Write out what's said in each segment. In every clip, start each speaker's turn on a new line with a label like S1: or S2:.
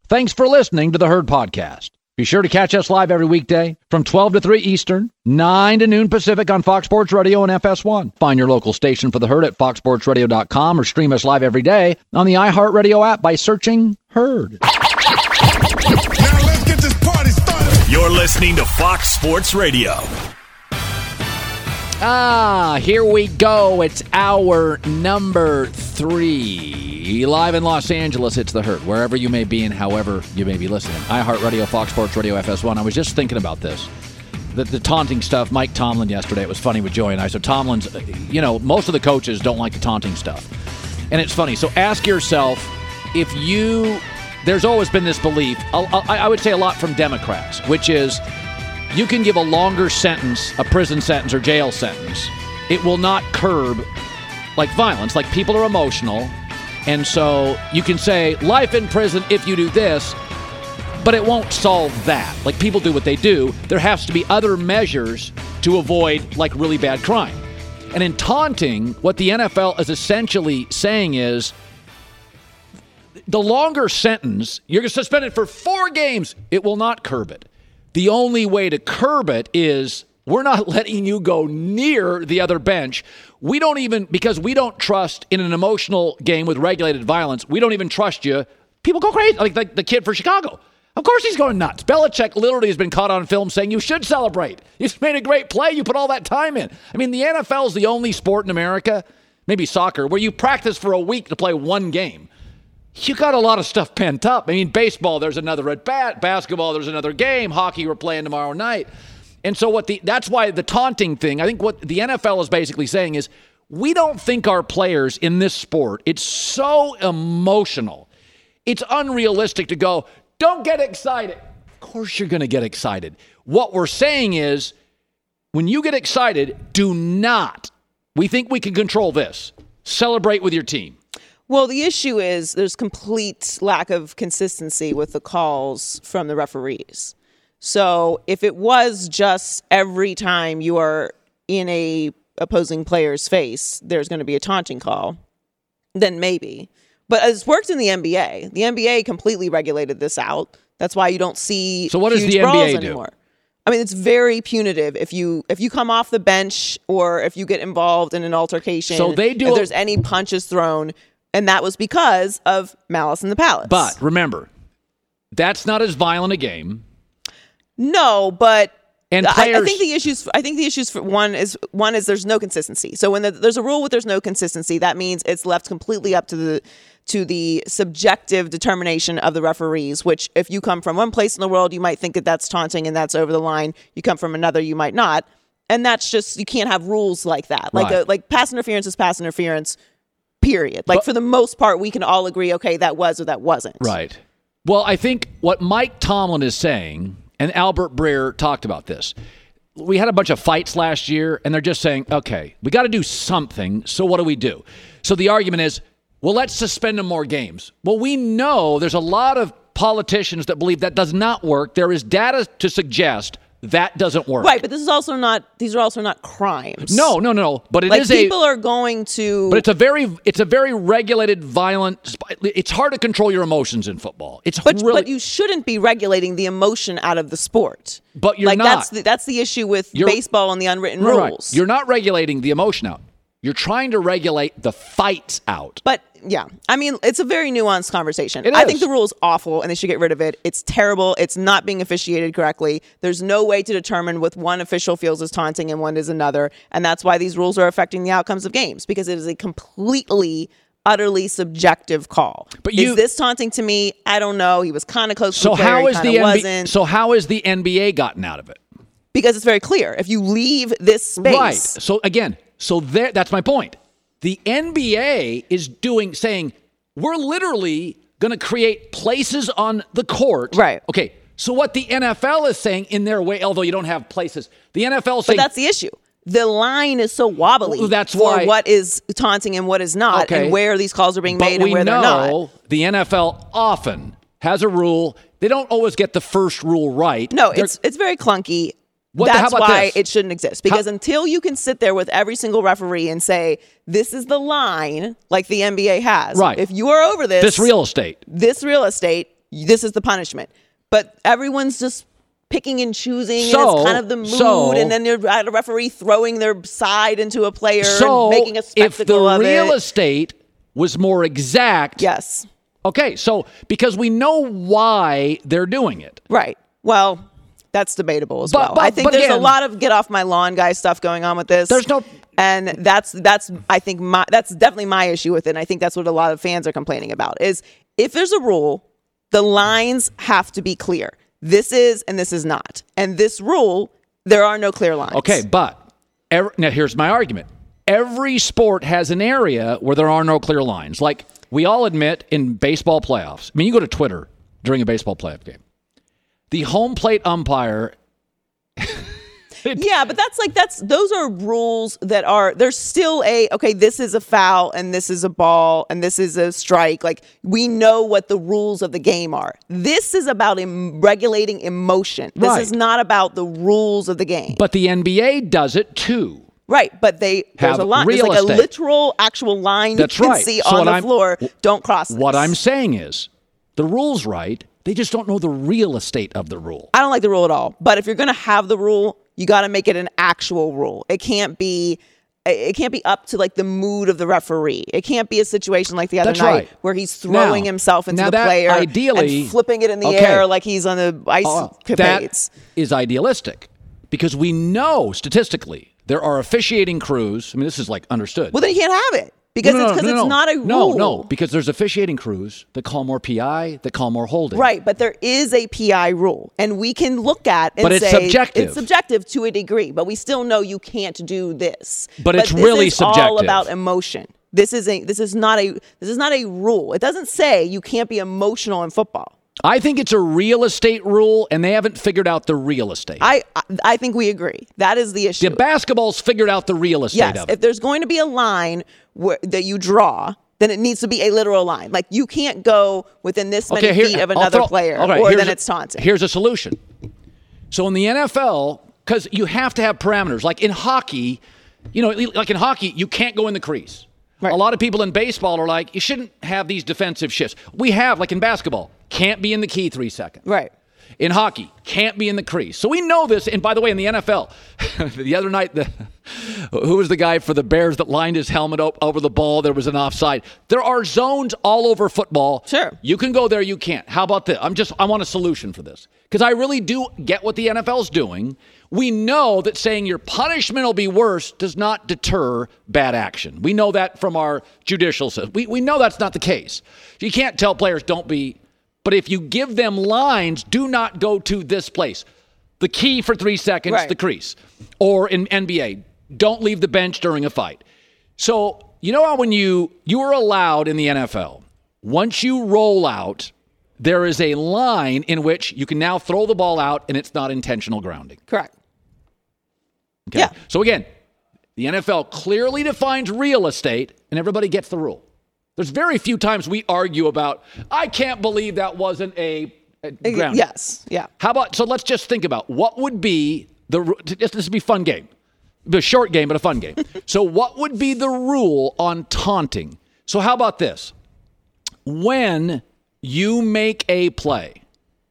S1: Thanks for listening to the Herd Podcast. Be sure to catch us live every weekday from 12 to 3 Eastern, 9 to noon Pacific on Fox Sports Radio and FS1. Find your local station for the Herd at foxsportsradio.com or stream us live every day on the iHeartRadio app by searching Herd.
S2: Now let's get this party started.
S3: You're listening to Fox Sports Radio.
S1: Here we go. It's hour number 3. Live in Los Angeles, it's the Herd. Wherever you may be and however you may be listening. iHeartRadio, Fox Sports Radio, FS1. I was just thinking about this. The taunting stuff, Mike Tomlin yesterday, it was funny with Joey and I. So Tomlin's, most of the coaches don't like the taunting stuff. And it's funny. So ask yourself, there's always been this belief, I would say a lot from Democrats, which is, you can give a longer sentence, a prison sentence or jail sentence. It will not curb, like, violence. Like, people are emotional. And so you can say, life in prison if you do this, but it won't solve that. Like, people do what they do. There has to be other measures to avoid, like, really bad crime. And in taunting, what the NFL is essentially saying is, the longer sentence, you're suspended for 4 games, it will not curb it. The only way to curb it is we're not letting you go near the other bench. We don't even, because we don't trust in an emotional game with regulated violence, we don't even trust you. People go crazy, like the kid for Chicago. Of course he's going nuts. Belichick literally has been caught on film saying you should celebrate. You made a great play. You put all that time in. I mean, the NFL is the only sport in America, maybe soccer, where you practice for a week to play 1 game. You got a lot of stuff pent up. I mean, baseball, there's another at bat. Basketball, there's another game. Hockey, we're playing tomorrow night. And so that's why the taunting thing, I think what the NFL is basically saying is, we don't think our players in this sport, it's so emotional. It's unrealistic to go, don't get excited. Of course you're going to get excited. What we're saying is, when you get excited, do not. We think we can control this. Celebrate with your team.
S4: Well, the issue is there's complete lack of consistency with the calls from the referees. So if it was just every time you are in a opposing player's face, there's going to be a taunting call, then maybe. But it's worked in the NBA. The NBA completely regulated this out. That's why you don't see
S1: so what does
S4: huge
S1: the
S4: brawls
S1: NBA
S4: anymore.
S1: do?
S4: I mean, it's very punitive if you come off the bench or if you get involved in an altercation.
S1: So they do.
S4: If there's any punches thrown. And that was because of Malice in the Palace.
S1: But remember, that's not as violent a game.
S4: No, but
S1: and players,
S4: I think the issues for one is there's no consistency. So when there's a rule with there's no consistency, that means it's left completely up to the subjective determination of the referees. Which, if you come from one place in the world, you might think that that's taunting and that's over the line. You come from another, you might not. And that's just, you can't have rules like that. Like pass interference is pass interference. Period. But for the most part, we can all agree, okay, that was or that wasn't.
S1: Right. Well, I think what Mike Tomlin is saying, and Albert Breer talked about this, we had a bunch of fights last year, and they're just saying, okay, we got to do something, so what do we do? So the argument is, well, let's suspend them more games. Well, we know there's a lot of politicians that believe that does not work. There is data to suggest that doesn't work.
S4: Right, but these are also not crimes.
S1: No. But it
S4: like
S1: is
S4: people are going to.
S1: But it's a very regulated, violent. It's hard to control your emotions in football.
S4: But you shouldn't be regulating the emotion out of the sport.
S1: But you're not.
S4: That's the issue with baseball and the unwritten rules.
S1: Right. You're not regulating the emotion out. You're trying to regulate the fights out.
S4: But yeah, I mean, it's a very nuanced conversation.
S1: It is.
S4: I think the rule is awful and they should get rid of it. It's terrible. It's not being officiated correctly. There's no way to determine what one official feels is taunting and one is another. And that's why these rules are affecting the outcomes of games, because it is a completely, utterly subjective call. But is this taunting to me? I don't know. He was kind of close to the player, wasn't.
S1: So how has the NBA gotten out of it?
S4: Because it's very clear. If you leave this space.
S1: Right. So again, that's my point. The NBA is saying, we're literally going to create places on the court.
S4: Right.
S1: Okay. So what the NFL is saying in their way, although you don't have places, the NFL is saying.
S4: But that's the issue. The line is so wobbly for what is taunting and what is not, and where these calls are being made and where they're not.
S1: But we know the NFL often has a rule. They don't always get the first rule right.
S4: No, it's very clunky. That's why it shouldn't exist. Because until you can sit there with every single referee and say, this is the line, like the NBA has.
S1: Right.
S4: If you are over this
S1: real estate,
S4: this is the punishment. But everyone's just picking and choosing, and it's kind of the mood, and then you're at a referee throwing their side into a player and making a spectacle of it.
S1: If the real estate was more exact.
S4: Yes.
S1: Okay, so because we know why they're doing it.
S4: Right. Well, that's debatable as well. I think there's a lot of get off my lawn guy stuff going on with this. And that's I think that's definitely my issue with it. And I think that's what a lot of fans are complaining about is if there's a rule, the lines have to be clear. This is and this is not. And this rule, there are no clear lines.
S1: Okay, but now here's my argument. Every sport has an area where there are no clear lines. Like we all admit in baseball playoffs. I mean, you go to Twitter during a baseball playoff game. The home plate umpire.
S4: Yeah, but those are rules that are, there's still okay, this is a foul and this is a ball and this is a strike. Like we know what the rules of the game are. This is about regulating emotion. This is not about the rules of the game.
S1: But the NBA does it too.
S4: Right, but there's a line. There's like a literal actual line you can see on the floor. Don't cross this.
S1: What I'm saying is the rule's right. They just don't know the real estate of the rule.
S4: I don't like the rule at all. But if you're going to have the rule, you got to make it an actual rule. It can't be up to like the mood of the referee. It can't be a situation like the other night where he's throwing himself into the player
S1: ideally,
S4: and flipping it in the air like he's on the ice capades.
S1: That is idealistic because we know statistically there are officiating crews. I mean, this is like understood.
S4: Well, then you can't have it. Because it's not a rule.
S1: No, because there's officiating crews that call more PI, that call more holding.
S4: Right, but there is a PI rule, and we can look at and
S1: but it's
S4: say
S1: subjective.
S4: It's subjective to a degree, but we still know you can't do this.
S1: But it's really subjective.
S4: All about emotion. This is not a rule. It doesn't say you can't be emotional in football.
S1: I think it's a real estate rule, and they haven't figured out the real estate.
S4: I think we agree. That is the issue.
S1: The basketball's figured out the real estate of it.
S4: If there's going to be a line that you draw, then it needs to be a literal line. Like, you can't go within this many feet of another player, or then it's taunting.
S1: Here's a solution. So in the NFL, because you have to have parameters. Like in hockey, you can't go in the crease. Right. A lot of people in baseball are like, you shouldn't have these defensive shifts. We have, like in basketball, can't be in the key 3 seconds.
S4: Right.
S1: In hockey, can't be in the crease. So we know this. And by the way, in the NFL, the other night, who was the guy for the Bears that lined his helmet over the ball? There was an offside. There are zones all over football.
S4: Sure.
S1: You can go there, you can't. How about this? I want a solution for this. Because I really do get what the NFL's doing. We know that saying your punishment will be worse does not deter bad action. We know that from our judicial system. We know that's not the case. You can't tell players don't be. But if you give them lines, do not go to this place. The key for 3 seconds, the crease. Or in NBA, don't leave the bench during a fight. So, you know how when you are allowed in the NFL, once you roll out, there is a line in which you can now throw the ball out and it's not intentional grounding.
S4: Correct.
S1: Okay. Yeah. So again, the NFL clearly defines real estate and everybody gets the rule. There's very few times we argue about, I can't believe that wasn't a grounding.
S4: Yes. Yeah.
S1: How about, so let's just think about what would be this would be a fun game. It'd be a short game, but a fun game. So what would be the rule on taunting? So how about this? When you make a play,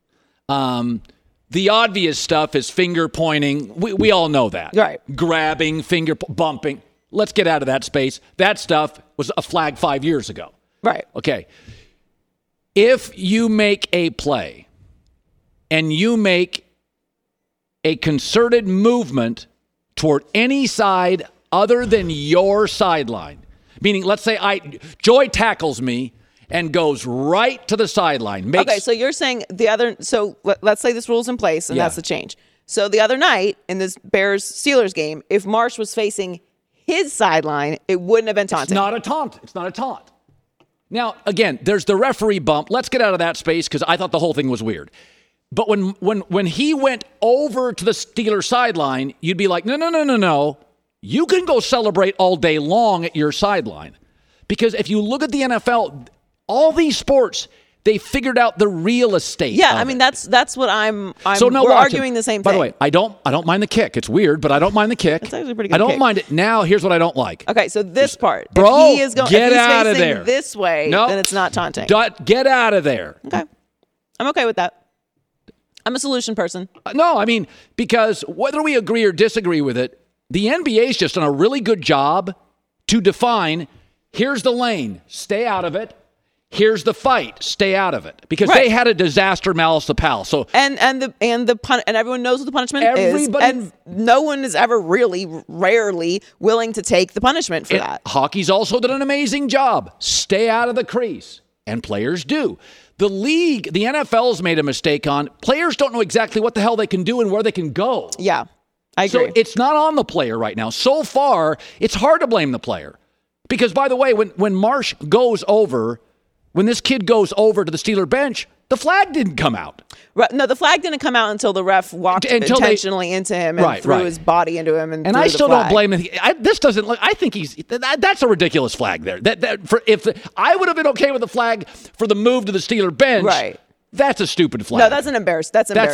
S1: the obvious stuff is finger pointing. We all know that.
S4: Right.
S1: Grabbing, finger bumping. Let's get out of that space. That stuff was a flag 5 years ago.
S4: Right.
S1: Okay. If you make a play and you make a concerted movement toward any side other than your sideline, meaning let's say Joy tackles me and goes right to the sideline.
S4: Okay, so you're saying let's say this rule's in place and that's the change. So the other night in this Bears-Steelers game, if Marsh was facing his sideline, it wouldn't have been taunting.
S1: It's not a taunt. Now, again, there's the referee bump. Let's get out of that space because I thought the whole thing was weird. But when he went over to the Steelers sideline, you'd be like, no. You can go celebrate all day long at your sideline. Because if you look at the NFL, all these sports, they figured out the real estate.
S4: Yeah, I mean that's what we're arguing the same thing.
S1: By the way, I don't mind the kick. It's weird, but I don't mind the kick.
S4: It's actually pretty good.
S1: I don't mind it. Now, here's what I don't like.
S4: Okay, so this part.
S1: Bro,
S4: if he's
S1: get out of
S4: facing
S1: there.
S4: This way, then it's not taunting.
S1: Get out of there.
S4: Okay. I'm okay with that. I'm a solution person.
S1: No, I mean, because whether we agree or disagree with it, the NBA's just done a really good job to define, here's the lane, stay out of it. Here's the fight, stay out of it. Because they had a disaster, Malice the Pal. So
S4: and everyone knows what the punishment is. And no one is ever rarely willing to take the punishment for that.
S1: Hockey's also done an amazing job. Stay out of the crease. And players do. The league, the NFL's made a mistake on. Players don't know exactly what the hell they can do and where they can go.
S4: Yeah, I agree.
S1: So it's not on the player right now. So far, it's hard to blame the player. Because, by the way, when Marsh goes over, when this kid goes over to the Steeler bench, the flag didn't come out.
S4: Right, no, the flag didn't come out until the ref walked intentionally into him and threw his body into him. And
S1: I still don't blame him. This doesn't look. I think that's a ridiculous flag there. If I would have been okay with the flag for the move to the Steeler bench.
S4: Right.
S1: That's a stupid flag.
S4: No, that's embarrassing.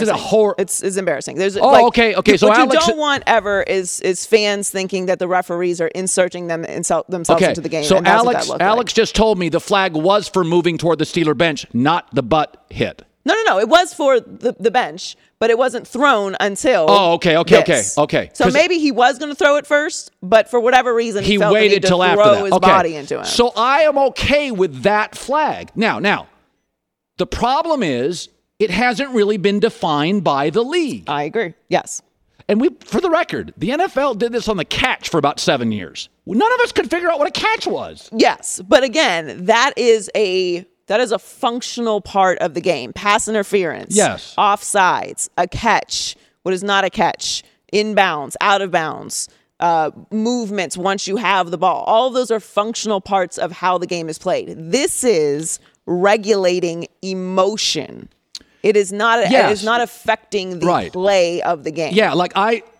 S4: It's embarrassing. There's
S1: okay. So
S4: what
S1: Alex,
S4: you don't want ever is fans thinking that the referees are inserting themselves into the game.
S1: So
S4: and
S1: Alex just told me the flag was for moving toward the Steeler bench, not the butt hit.
S4: No. It was for the bench, but it wasn't thrown until.
S1: Oh, okay.
S4: So maybe he was going to throw it first, but for whatever reason, he felt
S1: waited
S4: the need
S1: till
S4: to
S1: after
S4: throw
S1: that.
S4: his body into him.
S1: So I am okay with that flag. Now, the problem is it hasn't really been defined by the league.
S4: I agree. Yes.
S1: And for the record, the NFL did this on the catch for about 7 years. None of us could figure out what a catch was.
S4: Yes, but again, that is a functional part of the game. Pass interference.
S1: Yes.
S4: Offsides. A catch. What is not a catch? Inbounds. Out of bounds. Movements once you have the ball. All of those are functional parts of how the game is played. This is regulating emotion. It is not. It is not affecting the play of the game.
S1: Yeah, like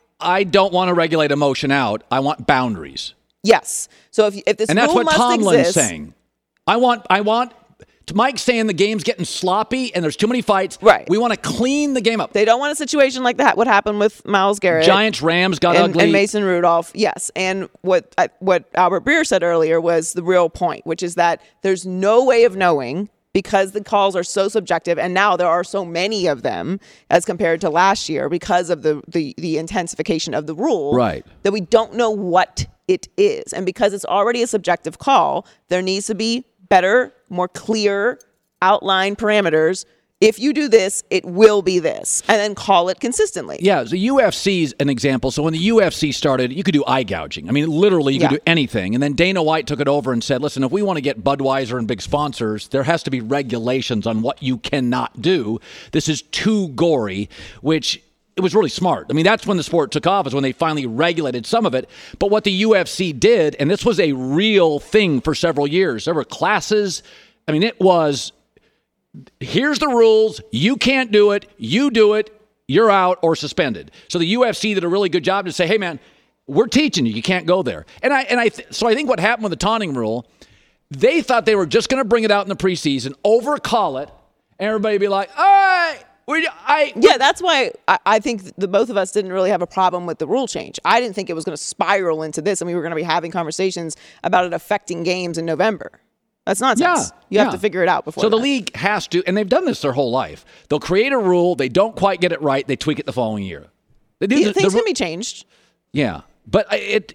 S1: I don't want to regulate emotion out. I want boundaries.
S4: Yes. So if this
S1: and that's
S4: rule
S1: what
S4: must
S1: Tomlin's
S4: exist,
S1: saying. I want. Mike's saying the game's getting sloppy and there's too many fights.
S4: Right.
S1: We want to clean the game up.
S4: They don't want a situation like that. What happened with Myles Garrett?
S1: Giants, Rams got ugly.
S4: And Mason Rudolph. Yes. And what Albert Breer said earlier was the real point, which is that there's no way of knowing, because the calls are so subjective, and now there are so many of them as compared to last year because of the intensification of the rule,
S1: right,
S4: that we don't know what it is. And because it's already a subjective call, there needs to be better, more clear outline parameters. If you do this, it will be this, and then call it consistently.
S1: Yeah, the UFC's an example. So when the UFC started, you could do eye gouging. I mean, literally, you could do anything. And then Dana White took it over and said, listen, if we want to get Budweiser and big sponsors, there has to be regulations on what you cannot do. This is too gory, which it was really smart. I mean, that's when the sport took off, is when they finally regulated some of it. But what the UFC did, and this was a real thing for several years, there were classes. I mean, it was, here's the rules. You can't do it. You do it. You're out or suspended. So the UFC did a really good job to say, hey, man, we're teaching you. You can't go there. So I think what happened with the taunting rule, they thought they were just going to bring it out in the preseason, overcall it, and everybody be like, all right.
S4: That's why I think the both of us didn't really have a problem with the rule change. I didn't think it was going to spiral into this, and we were going to be having conversations about it affecting games in November. That's nonsense. You have to figure it out before.
S1: So the league has to, and they've done this their whole life. They'll create a rule. They don't quite get it right. They tweak it the following year.
S4: Things can be changed.
S1: Yeah, but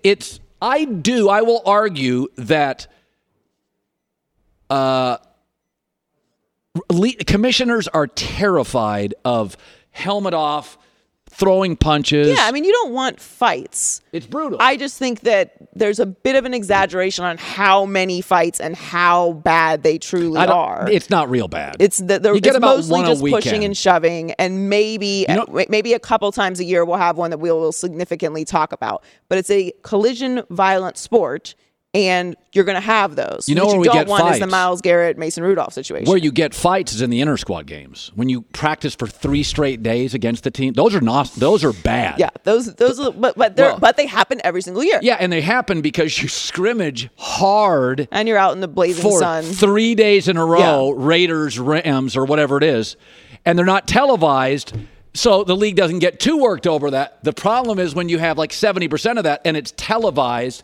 S1: I will argue that commissioners are terrified of helmet off, throwing punches.
S4: Yeah, I mean, you don't want fights.
S1: It's brutal.
S4: I just think that there's a bit of an exaggeration on how many fights and how bad they truly are.
S1: It's not real bad.
S4: It's mostly just pushing and shoving, and maybe a couple times a year we'll have one that we'll significantly talk about. But it's a collision violent sport, and you're going to have those.
S1: You know
S4: what
S1: where
S4: you
S1: we
S4: don't
S1: get
S4: want
S1: fights
S4: is the Myles Garrett, Mason Rudolph situation.
S1: Where you get fights is in the inter-squad games. When you practice for 3 straight days against the team, those are bad.
S4: Yeah, but they happen every single year.
S1: Yeah, and they happen because you scrimmage hard.
S4: And you're out in the blazing sun.
S1: 3 days in a row, Raiders, Rams, or whatever it is, and they're not televised. So the league doesn't get too worked over that. The problem is when you have like 70% of that and it's televised,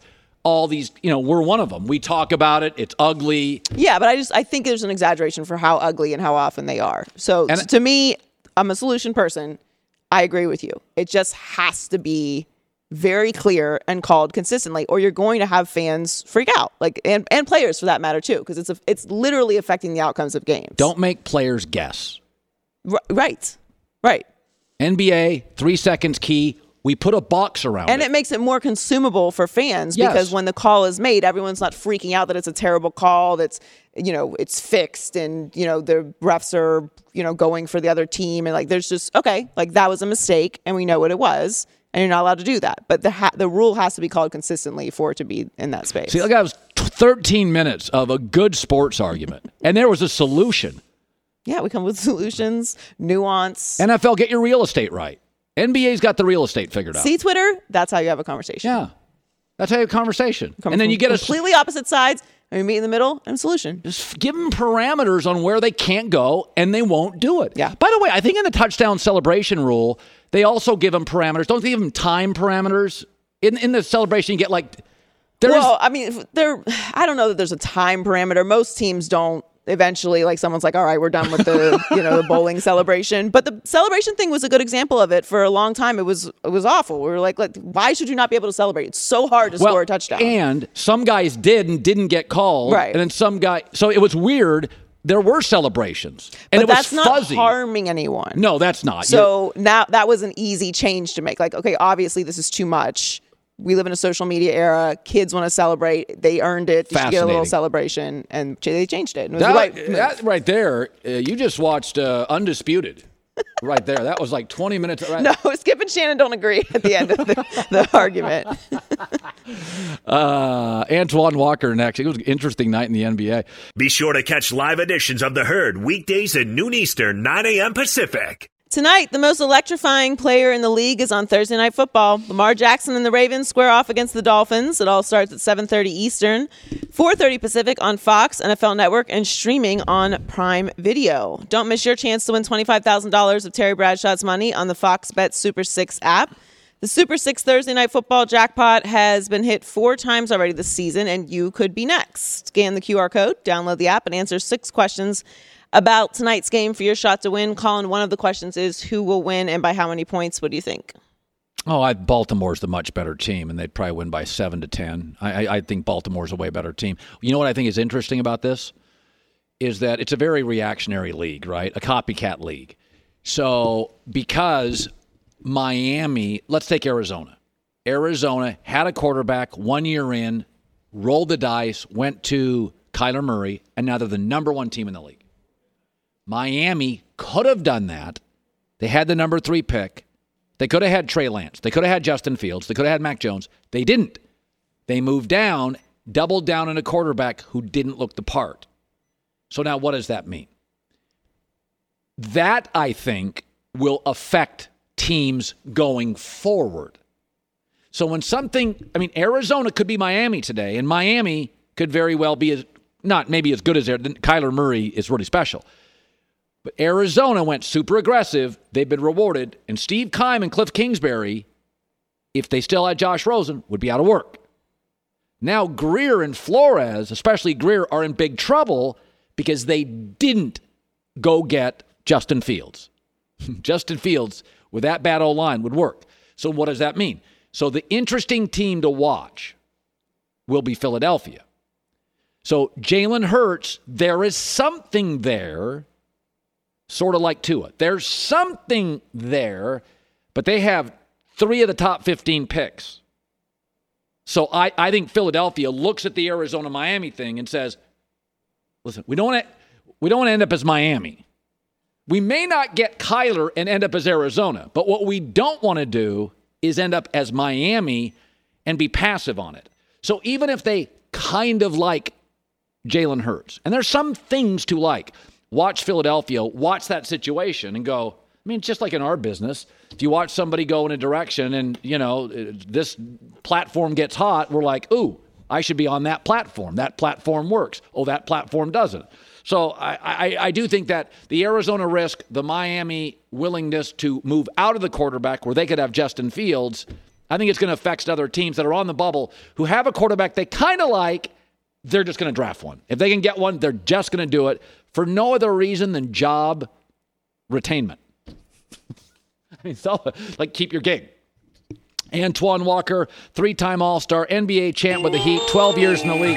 S1: all these, we're one of them. We talk about it. It's ugly.
S4: Yeah, but I think there's an exaggeration for how ugly and how often they are. So to me, I'm a solution person. I agree with you. It just has to be very clear and called consistently, or you're going to have fans freak out, and players for that matter too, because it's literally affecting the outcomes of games.
S1: Don't make players guess.
S4: Right.
S1: NBA 3 seconds key. We put a box around
S4: and it makes it more consumable for fans because when the call is made, everyone's not freaking out that it's a terrible call. That's it's fixed, and the refs are going for the other team, and there's just that was a mistake, and we know what it was. And you're not allowed to do that. But the rule has to be called consistently for it to be in that space.
S1: See, that was 13 minutes of a good sports argument. And there was a solution.
S4: Yeah, we come with solutions, nuance.
S1: NFL, get your real estate right. NBA's got the real estate figured out.
S4: See, Twitter? That's how you have a conversation.
S1: Yeah. That's how you have a conversation. And then you get
S4: completely opposite sides, and we meet in the middle, and solution.
S1: Just give them parameters on where they can't go, and they won't do it.
S4: Yeah.
S1: By the way, I think in the touchdown celebration rule, they also give them parameters. Don't they give them time parameters? In the celebration, you get I don't know that there's a time parameter. Most teams don't. Eventually, someone's like, all right, we're done with the the bowling celebration. But the celebration thing was a good example of it. For a long time, it was awful. We were like, why should you not be able to celebrate? It's so hard to score a touchdown. And some guys did and didn't get called.
S4: Right.
S1: And then some guy. So it was weird. There were celebrations. And
S4: but
S1: it was
S4: that's not
S1: fuzzy.
S4: harming anyone.
S1: No, that's not.
S4: So now that was an easy change to make. Okay, obviously this is too much. We live in a social media era. Kids want to celebrate. They earned it. You should get a little celebration. And they changed it. And it was
S1: that right there, you just watched Undisputed. Right there. That was 20 minutes. Right?
S4: No, Skip and Shannon don't agree at the end of the argument.
S1: Antoine Walker next. It was an interesting night in the NBA.
S3: Be sure to catch live editions of The Herd weekdays at noon Eastern, 9 a.m. Pacific.
S4: Tonight, the most electrifying player in the league is on Thursday Night Football. Lamar Jackson and the Ravens square off against the Dolphins. It all starts at 7:30 Eastern, 4:30 Pacific on Fox, NFL Network, and streaming on Prime Video. Don't miss your chance to win $25,000 of Terry Bradshaw's money on the Fox Bet Super 6 app. The Super 6 Thursday Night Football jackpot has been hit 4 times already this season, and you could be next. Scan the QR code, download the app, and answer 6 questions about tonight's game for your shot to win. Colin, one of the questions is who will win and by how many points? What do you think?
S1: Baltimore's the much better team, and they'd probably win by 7-10. I think Baltimore's a way better team. You know what I think is interesting about this? Is that it's a very reactionary league, right? A copycat league. So because Miami, let's take Arizona. Arizona had a quarterback 1 year in, rolled the dice, went to Kyler Murray, and now they're the number 1 team in the league. Miami could have done that. They had the number 3 pick. They could have had Trey Lance. They could have had Justin Fields. They could have had Mac Jones. They didn't. They moved down, doubled down on a quarterback who didn't look the part. So now what does that mean? That, I think, will affect teams going forward. So when Arizona could be Miami today, and Miami could very well be not maybe as good as Kyler Murray is really special. But Arizona went super aggressive. They've been rewarded. And Steve Keim and Cliff Kingsbury, if they still had Josh Rosen, would be out of work. Now Greer and Flores, especially Greer, are in big trouble because they didn't go get Justin Fields. Justin Fields, with that bad O-line, would work. So what does that mean? So the interesting team to watch will be Philadelphia. So Jalen Hurts, there is something there. Sort of like Tua. There's something there, but they have 3 of the top 15 picks. So I think Philadelphia looks at the Arizona-Miami thing and says, listen, we don't want to end up as Miami. We may not get Kyler and end up as Arizona, but what we don't want to do is end up as Miami and be passive on it. So even if they kind of like Jalen Hurts, and there's some things to like, watch Philadelphia, watch that situation and go, it's just like in our business. If you watch somebody go in a direction and, this platform gets hot, we're like, ooh, I should be on that platform. That platform works. Oh, that platform doesn't. So I do think that the Arizona risk, the Miami willingness to move out of the quarterback where they could have Justin Fields, I think it's going to affect other teams that are on the bubble who have a quarterback they kind of like. They're just going to draft one. If they can get one, they're just going to do it for no other reason than job retainment. I mean, so, like, keep your gig. Antoine Walker, 3-time All-Star, NBA champ with the Heat, 12 years in the league.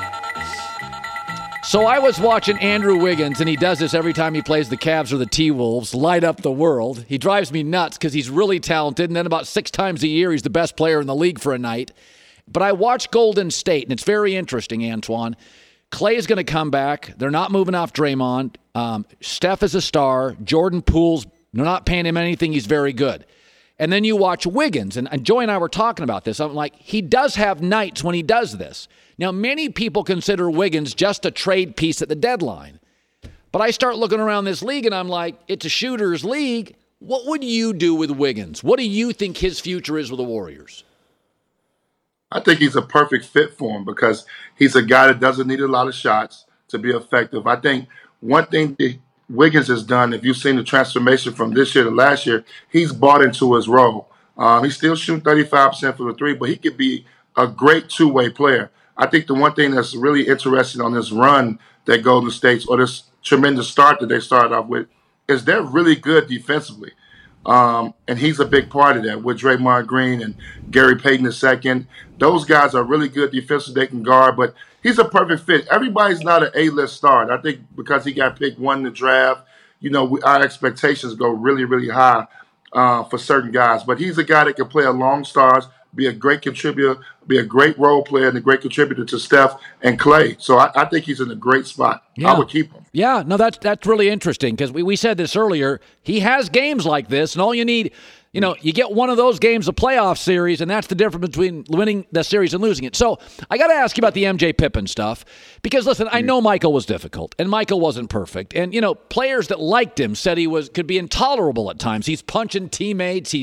S1: So I was watching Andrew Wiggins, and he does this every time he plays the Cavs or the T-Wolves, light up the world. He drives me nuts because he's really talented, and then about 6 times a year, he's the best player in the league for a night. But I watch Golden State, and it's very interesting, Antoine. Clay is going to come back. They're not moving off Draymond. Steph is a star. Jordan Poole's, they're not paying him anything. He's very good. And then you watch Wiggins, and Joy and I were talking about this. I'm like, he does have nights when he does this. Now, many people consider Wiggins just a trade piece at the deadline. But I start looking around this league, and I'm like, it's a shooter's league. What would you do with Wiggins? What do you think his future is with the Warriors?
S5: I think he's a perfect fit for him because he's a guy that doesn't need a lot of shots to be effective. I think one thing that Wiggins has done, if you've seen the transformation from this year to last year, he's bought into his role. He's still shooting 35% from the three, but he could be a great two-way player. I think the one thing that's really interesting on this run that Golden State's, or this tremendous start that they started off with, is they're really good defensively. And he's a big part of that with Draymond Green and Gary Payton II. Those guys are really good defensively. They can guard, but he's a perfect fit. Everybody's not an A-list star. And I think because he got picked 1 in the draft, our expectations go really, really high for certain guys. But he's a guy that can play along stars, be a great contributor, be a great role player, and a great contributor to Steph and Clay. So I think he's in a great spot.
S1: Yeah.
S5: I would keep him.
S1: Yeah, no, that's really interesting because we said this earlier. He has games like this, and all you need, you get one of those games, a playoff series, and that's the difference between winning the series and losing it. So I got to ask you about the MJ Pippen stuff because, listen, I know Michael was difficult, and Michael wasn't perfect. And, players that liked him said he could be intolerable at times. He's punching teammates.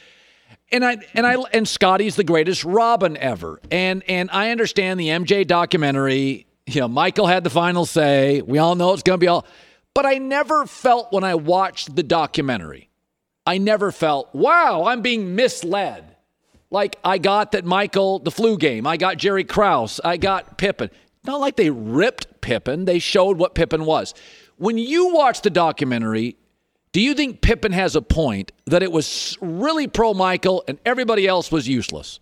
S1: And Scotty's the greatest Robin ever. And I understand the MJ documentary, Michael had the final say. We all know it's going to be all. But I never felt when I watched the documentary, wow, I'm being misled. Like I got that Michael, the flu game, I got Jerry Krause, I got Pippen. Not like they ripped Pippen. They showed what Pippen was. When you watch the documentary, do you think Pippen has a point that it was really pro-Michael and everybody else was useless?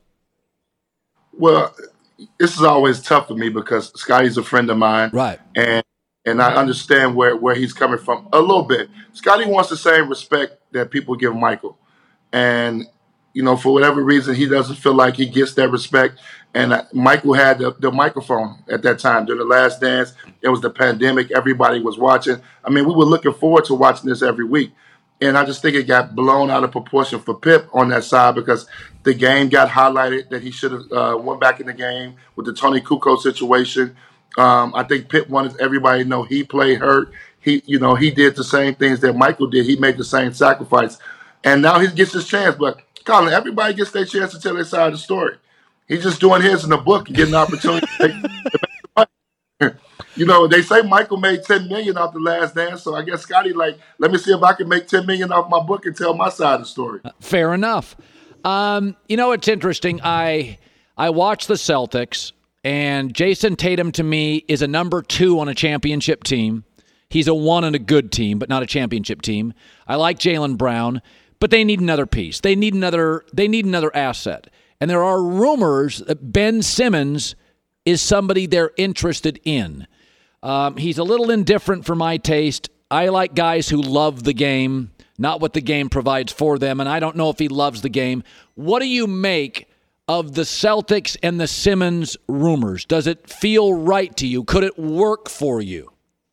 S5: Well, this is always tough for me because Scotty's a friend of mine.
S1: Right.
S5: And I understand where he's coming from a little bit. Scotty wants the same respect that people give Michael. And, for whatever reason, he doesn't feel like he gets that respect. And Michael had the microphone at that time. During the Last Dance, it was the pandemic. Everybody was watching. I mean, we were looking forward to watching this every week. And I just think it got blown out of proportion for Pip on that side because the game got highlighted that he should have went back in the game with the Tony Kukoc situation. I think Pip wanted everybody to know he played hurt. He did the same things that Michael did. He made the same sacrifice. And now he gets his chance. But, Colin, everybody gets their chance to tell their side of the story. He's just doing his in the book and getting an opportunity to make the money. They say Michael made $10 million off the Last Dance, so I guess Scotty let me see if I can make $10 million off my book and tell my side of the story.
S1: Fair enough. It's interesting. I watch the Celtics, and Jason Tatum to me is a number 2 on a championship team. He's a 1 on a good team, but not a championship team. I like Jaylen Brown, but they need another piece. They need another asset. And there are rumors that Ben Simmons is somebody they're interested in. He's a little indifferent for my taste. I like guys who love the game, not what the game provides for them, and I don't know if he loves the game. What do you make of the Celtics and the Simmons rumors? Does it feel right to you? Could it work for you?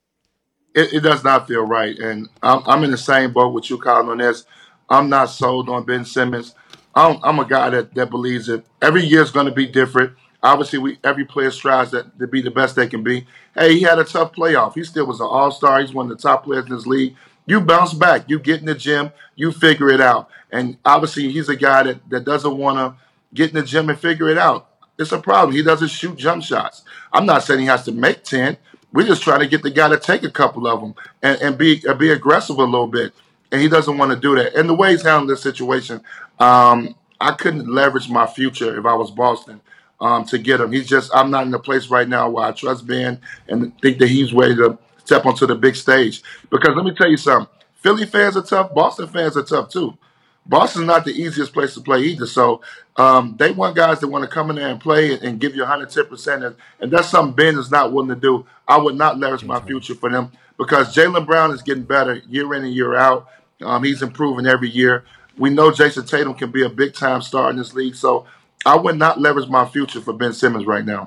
S5: It does not feel right, and I'm in the same boat with you, Colin, on this. I'm not sold on Ben Simmons. I'm a guy that believes that every year is going to be different. Obviously, every player strives to be the best they can be. Hey, he had a tough playoff. He still was an all-star. He's one of the top players in this league. You bounce back. You get in the gym. You figure it out. And obviously, he's a guy that doesn't want to get in the gym and figure it out. It's a problem. He doesn't shoot jump shots. I'm not saying he has to make 10. We're just trying to get the guy to take a couple of them and be aggressive a little bit. And he doesn't want to do that. And the way he's handling this situation, I couldn't leverage my future if I was Boston to get him. I'm not in a place right now where I trust Ben and think that he's ready to step onto the big stage. Because let me tell you something. Philly fans are tough. Boston fans are tough too. Boston's not the easiest place to play either. So they want guys that want to come in there and play and give you 110%. And that's something Ben is not willing to do. I would not leverage my future for them because Jaylen Brown is getting better year in and year out. He's improving every year. We know Jason Tatum can be a big-time star in this league. So I would not leverage my future for Ben Simmons right now.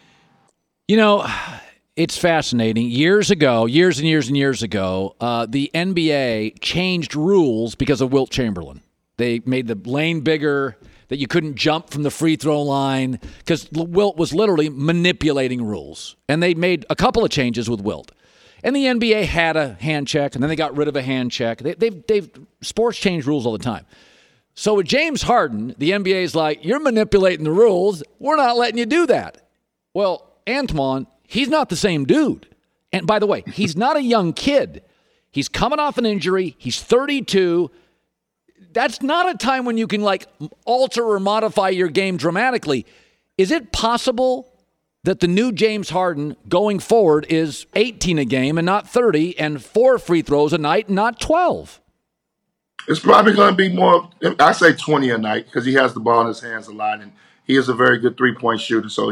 S1: You know, it's fascinating. Years and years ago, the NBA changed rules because of Wilt Chamberlain. They made the lane bigger, that you couldn't jump from the free throw line because Wilt was literally manipulating rules. And they made a couple of changes with Wilt. And the NBA had a hand check, and then they got rid of a hand check. They've sports change rules all the time. So with James Harden, the NBA is like, you're manipulating the rules. We're not letting you do that. Well, Antoine, he's not the same dude. And by the way, he's not a young kid. He's coming off an injury. He's 32. That's not a time when you can alter or modify your game dramatically. Is it possible that the new James Harden going forward is 18 a game and not 30 and 4 free throws a night and not 12?
S5: It's probably going to be more, I say 20 a night because he has the ball in his hands a lot and he is a very good three-point shooter. So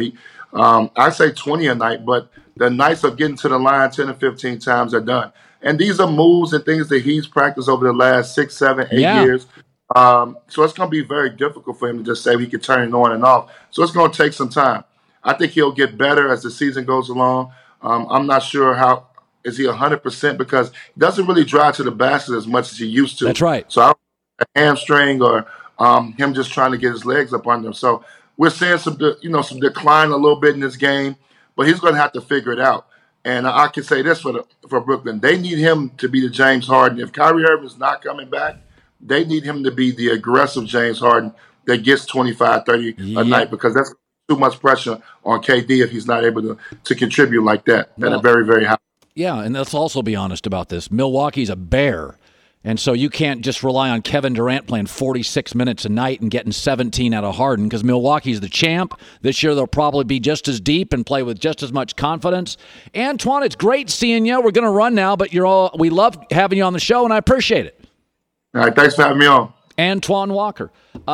S5: I say 20 a night, but the nights of getting to the line 10 or 15 times are done. And these are moves and things that he's practiced over the last 6, 7, 8 years. So it's going to be very difficult for him to just say he can turn it on and off. So it's going to take some time. I think he'll get better as the season goes along. I'm not sure is he 100% because he doesn't really drive to the basket as much as he used to.
S1: That's right.
S5: So I don't know, a hamstring or him just trying to get his legs up under him. So we're seeing some decline a little bit in this game, but he's going to have to figure it out. And I can say this for Brooklyn. They need him to be the James Harden. If Kyrie Irving's not coming back, they need him to be the aggressive James Harden that gets 25, 30 a night because that's too much pressure on KD if he's not able to contribute like that at a very, very high.
S1: Yeah, and let's also be honest about this. Milwaukee's a bear, and so you can't just rely on Kevin Durant playing 46 minutes a night and getting 17 out of Harden because Milwaukee's the champ. This year they'll probably be just as deep and play with just as much confidence. Antoine, it's great seeing you. We're going to run now, but we love having you on the show, and I appreciate it.
S5: All right, thanks for having me on.
S1: Antoine Walker.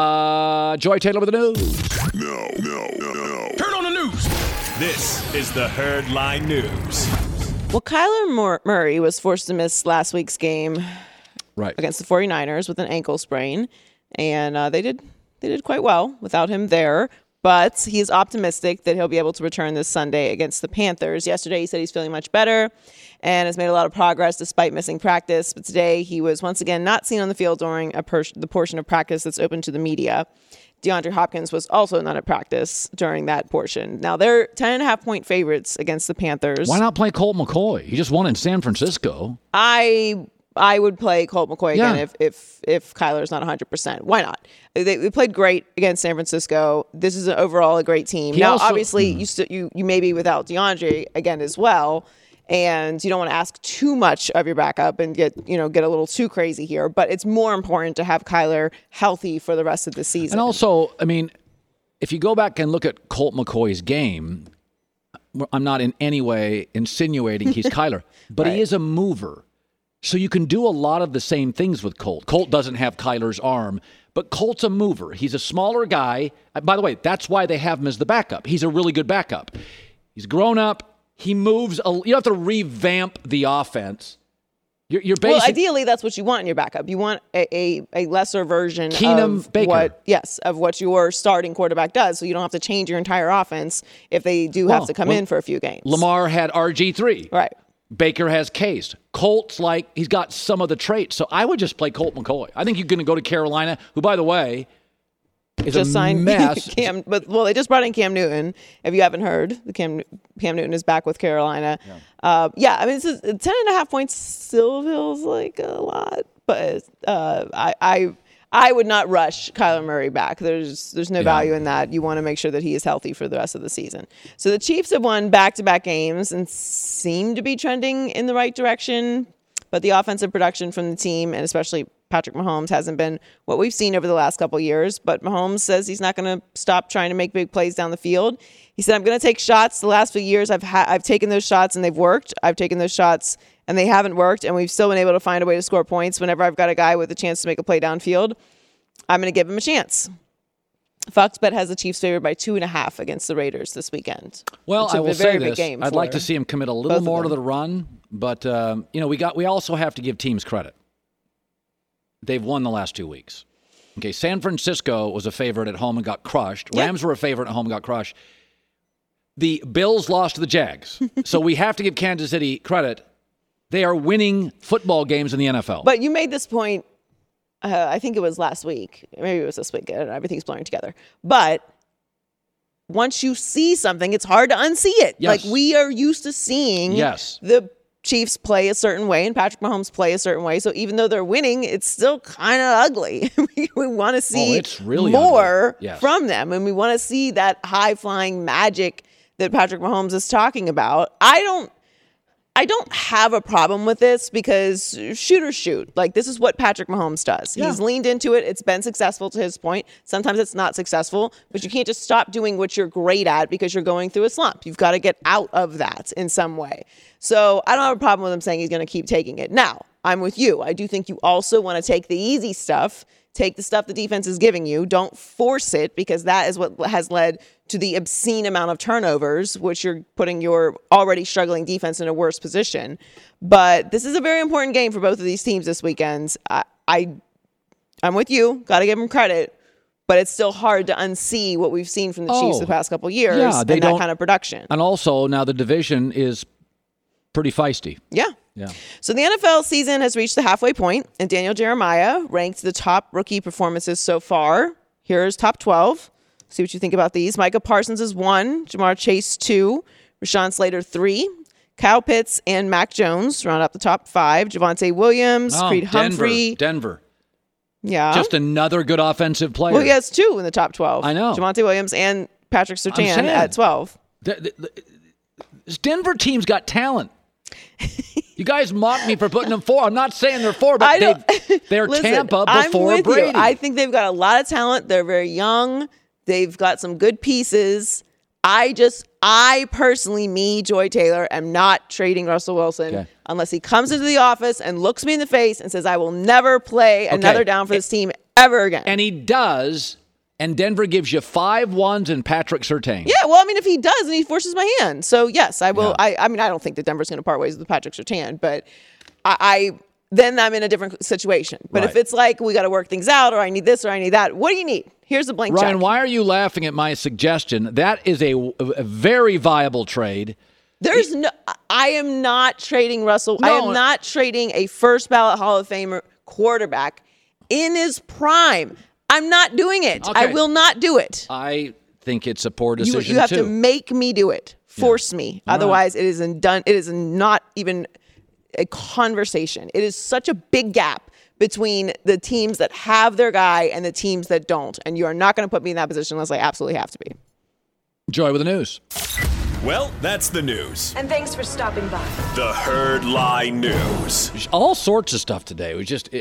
S1: Joy Taylor with the news.
S2: No.
S3: Turn on the news. This is the Herd Line News.
S4: Well, Kyler Murray was forced to miss last week's game against the 49ers with an ankle sprain, and they did quite well without him there. But he's optimistic that he'll be able to return this Sunday against the Panthers. Yesterday, he said he's feeling much better and has made a lot of progress despite missing practice. But today, he was once again not seen on the field during the portion of practice that's open to the media. DeAndre Hopkins was also not at practice during that portion. Now, they're 10.5-point favorites against the Panthers.
S1: Why not play Colt McCoy? He just won in San Francisco.
S4: I would play Colt McCoy again if Kyler's not 100%. Why not? They played great against San Francisco. This is overall a great team. Obviously, you may be without DeAndre again as well, and you don't want to ask too much of your backup and get a little too crazy here. But it's more important to have Kyler healthy for the rest of the season.
S1: And also, I mean, if you go back and look at Colt McCoy's game, I'm not in any way insinuating he's Kyler, but he is a mover. So you can do a lot of the same things with Colt. Colt doesn't have Kyler's arm, but Colt's a mover. He's a smaller guy. By the way, that's why they have him as the backup. He's a really good backup. He's grown up. He moves. You don't have to revamp the offense. You're basically,
S4: well, ideally, that's what you want in your backup. You want a lesser version
S1: Keenum Baker.
S4: of what your starting quarterback does, so you don't have to change your entire offense if they do have to come in for a few games.
S1: Lamar had RG3.
S4: Right.
S1: Baker has Case. Colt's he's got some of the traits. So I would just play Colt McCoy. I think you're going to go to Carolina, who, by the way, is
S4: just signed
S1: mess.
S4: They just brought in Cam Newton. If you haven't heard, Cam Newton is back with Carolina. I mean, 10.5 points still feels like a lot, but I would not rush Kyler Murray back. There's no value in that. You want to make sure that he is healthy for the rest of the season. So the Chiefs have won back-to-back games and seem to be trending in the right direction, but the offensive production from the team, and especially Patrick Mahomes hasn't been what we've seen over the last couple of years, but Mahomes says he's not going to stop trying to make big plays down the field. He said, I'm going to take shots. The last few years, I've taken those shots and they've worked. I've taken those shots and they haven't worked, and we've still been able to find a way to score points. Whenever I've got a guy with a chance to make a play downfield, I'm going to give him a chance. Fox Bet has the Chiefs favored by 2.5 against the Raiders this weekend.
S1: Well, I will say this.
S4: Game
S1: I'd like to see him commit a little more to the run, but we also have to give teams credit. They've won the last 2 weeks. Okay, San Francisco was a favorite at home and got crushed.
S4: Yep.
S1: Rams were a favorite at home and got crushed. The Bills lost to the Jags. So we have to give Kansas City credit. They are winning football games in the NFL.
S4: But you made this point, I think it was last week. Maybe it was this week. I don't know, everything's blurring together. But once you see something, it's hard to unsee it.
S1: Yes.
S4: Like, we are used to seeing the Chiefs play a certain way and Patrick Mahomes play a certain way. So even though they're winning, it's still kind of ugly. We want to see
S1: it's really
S4: more
S1: yes.
S4: from them. And we want to see that high-flying magic that Patrick Mahomes is talking about. I don't have a problem with this because shoot or shoot. Like, this is what Patrick Mahomes does. Yeah. He's leaned into it. It's been successful to his point. Sometimes it's not successful, but you can't just stop doing what you're great at because you're going through a slump. You've got to get out of that in some way. So I don't have a problem with him saying he's going to keep taking it. Now, I'm with you. I do think you also want to take the easy stuff, take the stuff the defense is giving you. Don't force it, because that is what has led to the obscene amount of turnovers, which you're putting your already struggling defense in a worse position. But this is a very important game for both of these teams this weekend. I'm with you. Got to give them credit. But it's still hard to unsee what we've seen from the Chiefs the past couple of years and that kind of production.
S1: And also, now the division is pretty feisty.
S4: Yeah. So the NFL season has reached the halfway point, and Daniel Jeremiah ranked the top rookie performances so far. Here's top 12. See what you think about these. Micah Parsons is 1, Jamar Chase 2, Rashawn Slater 3, Kyle Pitts and Mac Jones round up the top 5. Javonte Williams, Creed Humphrey.
S1: Denver.
S4: Yeah.
S1: Just another good offensive player.
S4: Well, he has 2 in the top 12.
S1: I know.
S4: Javonte Williams and Patrick Surtain at 12.
S1: This Denver team's got talent. You guys mock me for putting them 4. I'm not saying they're 4, but they're Tampa before Brady.
S4: You. I think they've got a lot of talent. They're very young. They've got some good pieces. I personally, Joy Taylor, am not trading Russell Wilson unless he comes into the office and looks me in the face and says, I will never play another down for this team ever again.
S1: And he does. And Denver gives you 5 ones and Patrick Surtain.
S4: Yeah, well, I mean, if he does, and he forces my hand. So, yes, I will. Yeah. I mean, I don't think that Denver's going to part ways with Patrick Surtain, but then I'm in a different situation. But if it's like, we got to work things out, or I need this, or I need that, what do you need? Here's a blank check.
S1: Ryan, why are you laughing at my suggestion? That is a very viable trade.
S4: I am not trading Russell. No. I am not trading a first ballot Hall of Famer quarterback in his prime. I'm not doing it. Okay. I will not do it.
S1: I think it's a poor decision,
S4: You have to make me do it. Force me. All Otherwise, it isn't done. It is not even a conversation. It is such a big gap between the teams that have their guy and the teams that don't. And you are not going to put me in that position unless I absolutely have to be.
S1: Joy with the news.
S3: Well, that's the news.
S6: And thanks for stopping by.
S3: The Herd Lie News.
S1: All sorts of stuff today.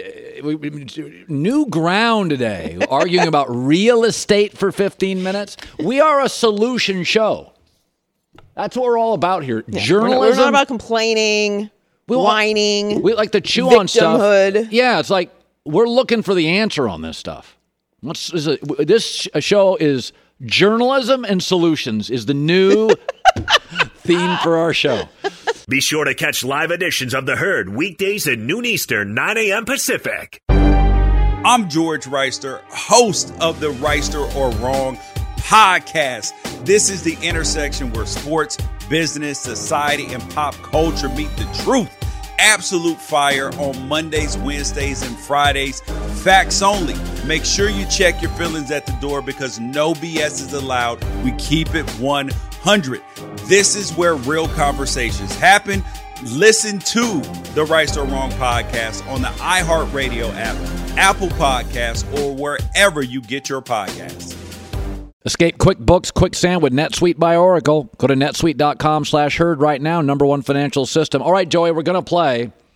S1: New ground today. Arguing about real estate for 15 minutes. We are a solution show. That's what we're all about here. Yeah, journalism.
S4: We're not about complaining, whining.
S1: We like to chew on stuff. Yeah, it's like we're looking for the answer on this stuff. This show is journalism and solutions is the new theme for our show.
S3: Be sure to catch live editions of The Herd weekdays at noon Eastern, 9 a.m. Pacific.
S7: I'm George Reister, host of the Reister or Wrong podcast. This is the intersection where sports, business, society, and pop culture meet the truth. Absolute fire on Mondays, Wednesdays, and Fridays. Facts only. Make sure you check your feelings at the door because no BS is allowed. We keep it 100. This is where real conversations happen. Listen to the Right or Wrong podcast on the iHeartRadio app, Apple Podcasts, or wherever you get your podcasts.
S1: Escape QuickBooks Quicksand with NetSuite by Oracle. Go to netsuite.com/herd right now. #1 financial system. All right, Joey, we're going to play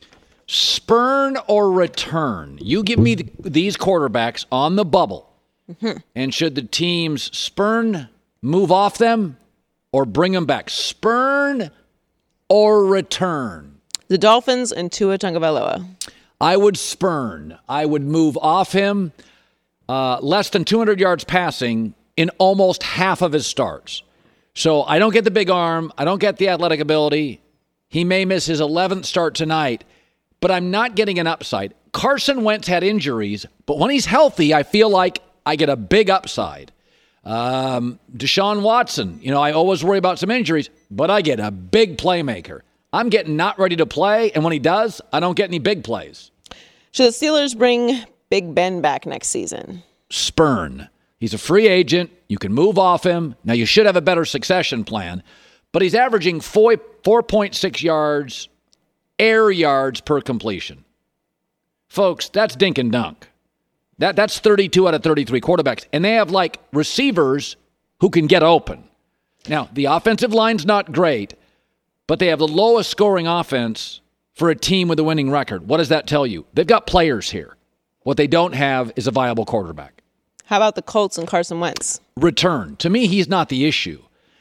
S1: Spurn or return? You give me these quarterbacks on the bubble. And should the teams spurn, move off them, or bring them back? Spurn or return?
S4: The Dolphins and Tua Tagovailoa.
S1: I would spurn. I would move off him. Less than 200 yards passing in almost half of his starts. So I don't get the big arm. I don't get the athletic ability. He may miss his 11th start tonight, but I'm not getting an upside. Carson Wentz had injuries, but when he's healthy, I feel like I get a big upside. Deshaun Watson, I always worry about some injuries, but I get a big playmaker. I'm getting not ready to play, and when he does, I don't get any big plays.
S4: Should the Steelers bring Big Ben back next season?
S1: Spurn. He's a free agent. You can move off him. Now, you should have a better succession plan, but he's averaging 4.6 yards, air yards per completion. Folks, that's dink and dunk. That's 32 out of 33 quarterbacks. And they have, receivers who can get open. Now, the offensive line's not great, but they have the lowest scoring offense for a team with a winning record. What does that tell you? They've got players here. What they don't have is a viable quarterback.
S4: How about the Colts and Carson Wentz?
S1: Return. To me, he's not the issue.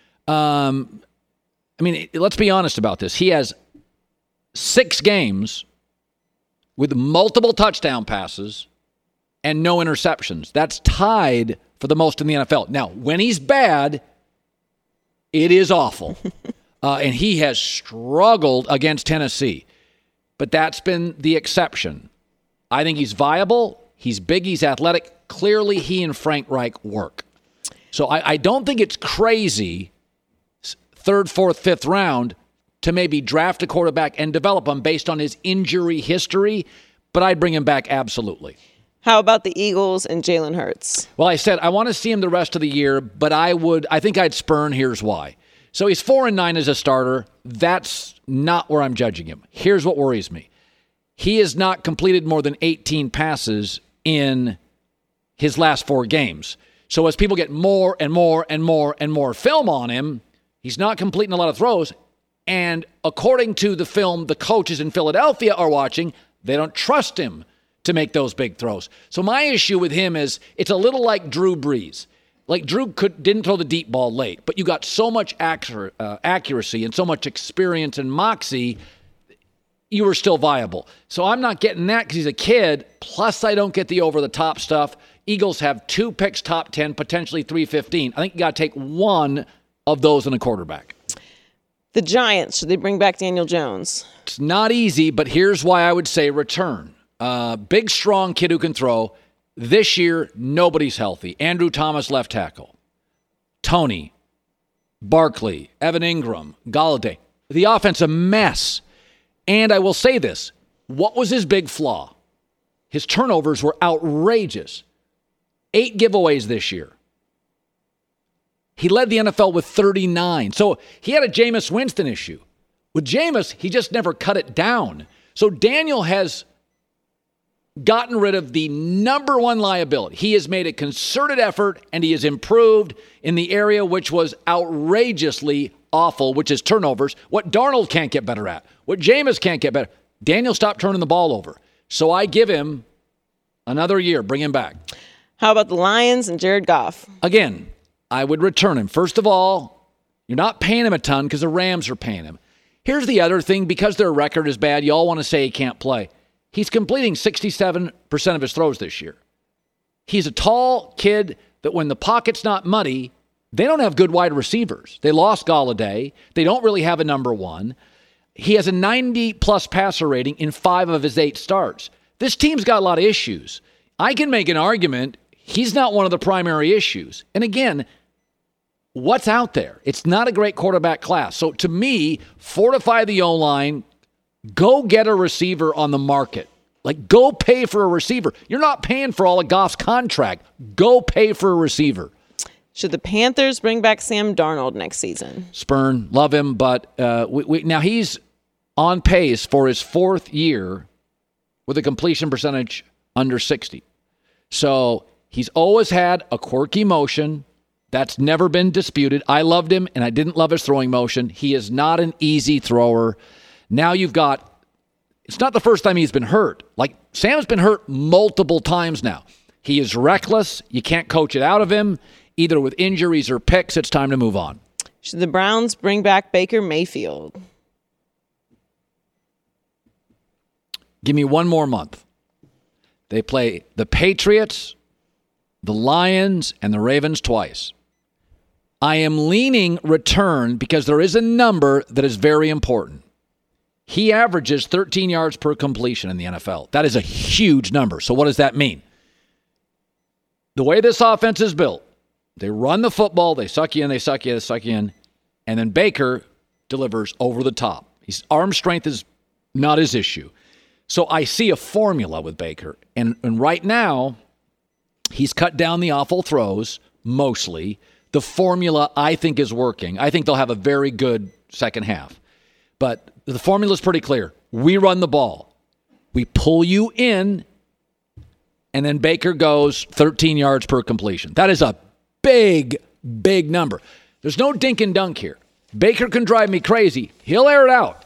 S1: Let's be honest about this. He has 6 games with multiple touchdown passes and no interceptions. That's tied for the most in the NFL. Now, when he's bad, it is awful. And he has struggled against Tennessee. But that's been the exception. I think he's viable. He's big. He's athletic. Clearly, he and Frank Reich work. So I don't think it's crazy, 3rd, 4th, 5th round, to maybe draft a quarterback and develop him based on his injury history. But I'd bring him back absolutely.
S4: How about the Eagles and Jalen Hurts?
S1: Well, I said I want to see him the rest of the year, but I think I'd spurn. Here's why. So he's 4-9 as a starter. That's not where I'm judging him. Here's what worries me. He has not completed more than 18 passes in his last 4 games. So as people get more and more and more and more film on him, he's not completing a lot of throws. And according to the film the coaches in Philadelphia are watching, they don't trust him to make those big throws. So my issue with him is it's a little like Drew Brees. Drew didn't throw the deep ball late, but you got so much accuracy and so much experience and moxie, you were still viable. So I'm not getting that because he's a kid, plus I don't get the over-the-top stuff. Eagles have 2 picks top 10, potentially 315. I think you got to take one of those in a quarterback.
S4: The Giants, should they bring back Daniel Jones?
S1: It's not easy, but here's why I would say return. Big, strong kid who can throw. This year, nobody's healthy. Andrew Thomas, left tackle. Tony, Barkley, Evan Ingram, Galladay. The offense, a mess. And I will say this. What was his big flaw? His turnovers were outrageous. 8 giveaways this year. He led the NFL with 39. So he had a Jameis Winston issue. With Jameis, he just never cut it down. So Daniel has gotten rid of the number one liability. He has made a concerted effort, and he has improved in the area which was outrageously awful, which is turnovers. What Darnold can't get better at. What Jameis can't get better. Daniel stopped turning the ball over. So I give him another year. Bring him back.
S4: How about the Lions and Jared Goff?
S1: Again, I would return him. First of all, you're not paying him a ton because the Rams are paying him. Here's the other thing. Because their record is bad, you all want to say he can't play. He's completing 67% of his throws this year. He's a tall kid that when the pocket's not muddy, they don't have good wide receivers. They lost Galladay. They don't really have a number one. He has a 90-plus passer rating in 5 of his 8 starts. This team's got a lot of issues. I can make an argument he's not one of the primary issues. And again, what's out there? It's not a great quarterback class. So to me, fortify the O-line. Go get a receiver on the market. Go pay for a receiver. You're not paying for all of Goff's contract. Go pay for a receiver.
S4: Should the Panthers bring back Sam Darnold next season?
S1: Spurn, love him, but now he's on pace for his 4th year with a completion percentage under 60. So he's always had a quirky motion. That's never been disputed. I loved him, and I didn't love his throwing motion. He is not an easy thrower. Now you've got It's not the first time he's been hurt. Like, Sam's been hurt multiple times now. He is reckless. You can't coach it out of him, either with injuries or picks. It's time to move on.
S4: Should the Browns bring back Baker Mayfield?
S1: Give me one more month. They play the Patriots, the Lions, and the Ravens twice. I am leaning return because there is a number that is very important. He averages 13 yards per completion in the NFL. That is a huge number. So what does that mean? The way this offense is built, they run the football, they suck you in, they suck you in, and then Baker delivers over the top. His arm strength is not his issue. So I see a formula with Baker. And right now, he's cut down the awful throws, mostly. The formula, I think, is working. I think they'll have a very good second half. But the formula is pretty clear. We run the ball. We pull you in, and then Baker goes 13 yards per completion. That is a big, big number. There's no dink and dunk here. Baker can drive me crazy. He'll air it out.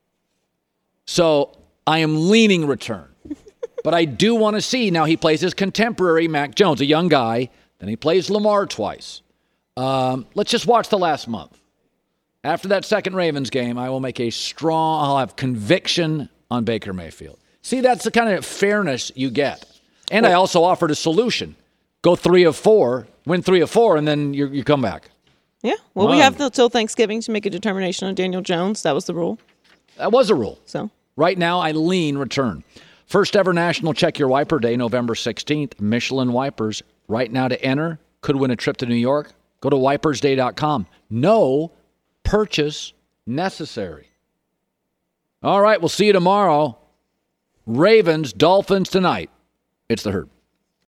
S1: So I am leaning return. But I do want to see. Now he plays his contemporary, Mac Jones, a young guy. Then he plays Lamar twice. Let's just watch the last month. After that second Ravens game, I will make I'll have conviction on Baker Mayfield. See, that's the kind of fairness you get. And I also offered a solution. Go 3 of 4, win 3 of 4, and then you come back.
S4: Yeah. Well, we have till Thanksgiving to make a determination on Daniel Jones. That was the rule.
S1: That was a rule.
S4: So
S1: right now, I lean return. First ever National Check Your Wiper Day, November 16th. Michelin Wipers. Right now to enter. Could win a trip to New York. Go to wipersday.com. No purchase necessary. All right, we'll see you tomorrow. Ravens, Dolphins tonight. It's the Herd.